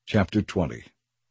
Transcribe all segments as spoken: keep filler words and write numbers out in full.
chapter twenty.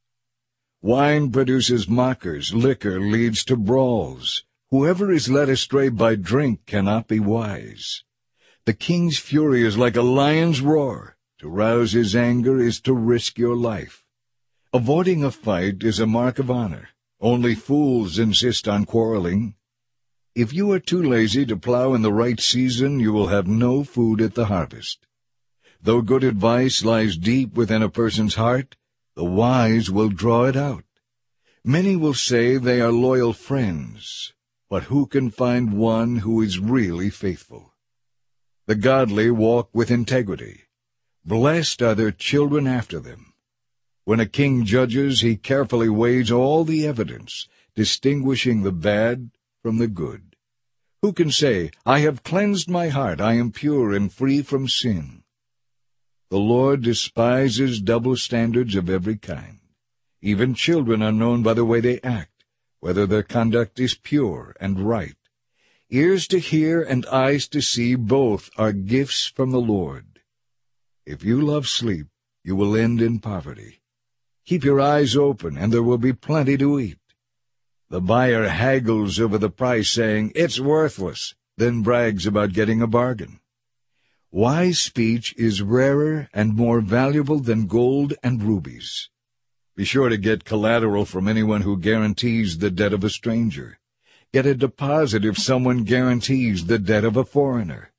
Wine produces mockers, liquor leads to brawls. Whoever is led astray by drink cannot be wise. The king's fury is like a lion's roar. To rouse his anger is to risk your life. Avoiding a fight is a mark of honor. Only fools insist on quarreling. If you are too lazy to plow in the right season, you will have no food at the harvest. Though good advice lies deep within a person's heart, the wise will draw it out. Many will say they are loyal friends, but who can find one who is really faithful? The godly walk with integrity. Blessed are their children after them. When a king judges, he carefully weighs all the evidence, distinguishing the bad from the good. Who can say, I have cleansed my heart, I am pure and free from sin? The Lord despises double standards of every kind. Even children are known by the way they act, whether their conduct is pure and right. Ears to hear and eyes to see, both are gifts from the Lord. If you love sleep, you will end in poverty. Keep your eyes open, and there will be plenty to eat. The buyer haggles over the price, saying, it's worthless, then brags about getting a bargain. Wise speech is rarer and more valuable than gold and rubies. Be sure to get collateral from anyone who guarantees the debt of a stranger. Get a deposit if someone guarantees the debt of a foreigner.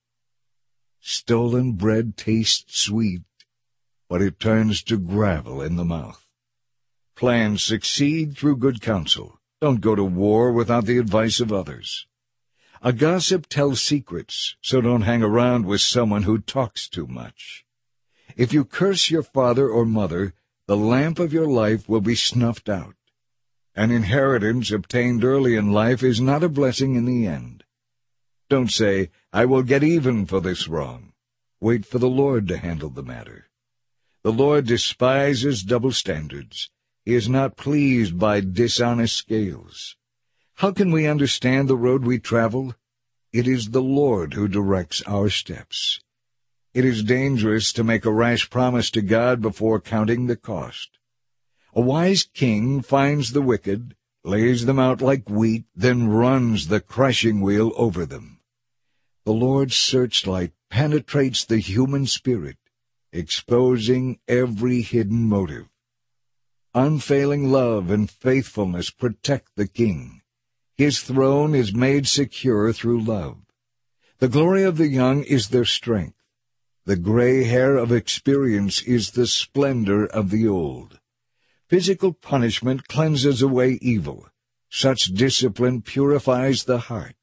Stolen bread tastes sweet, but it turns to gravel in the mouth. Plans succeed through good counsel. Don't go to war without the advice of others. A gossip tells secrets, so don't hang around with someone who talks too much. If you curse your father or mother, the lamp of your life will be snuffed out. An inheritance obtained early in life is not a blessing in the end. Don't say, I will get even for this wrong. Wait for the Lord to handle the matter. The Lord despises double standards. He is not pleased by dishonest scales. How can we understand the road we travel? It is the Lord who directs our steps. It is dangerous to make a rash promise to God before counting the cost. A wise king finds the wicked, lays them out like wheat, then runs the crushing wheel over them. The Lord's searchlight penetrates the human spirit, exposing every hidden motive. Unfailing love and faithfulness protect the king. His throne is made secure through love. The glory of the young is their strength. The gray hair of experience is the splendor of the old. Physical punishment cleanses away evil. Such discipline purifies the heart.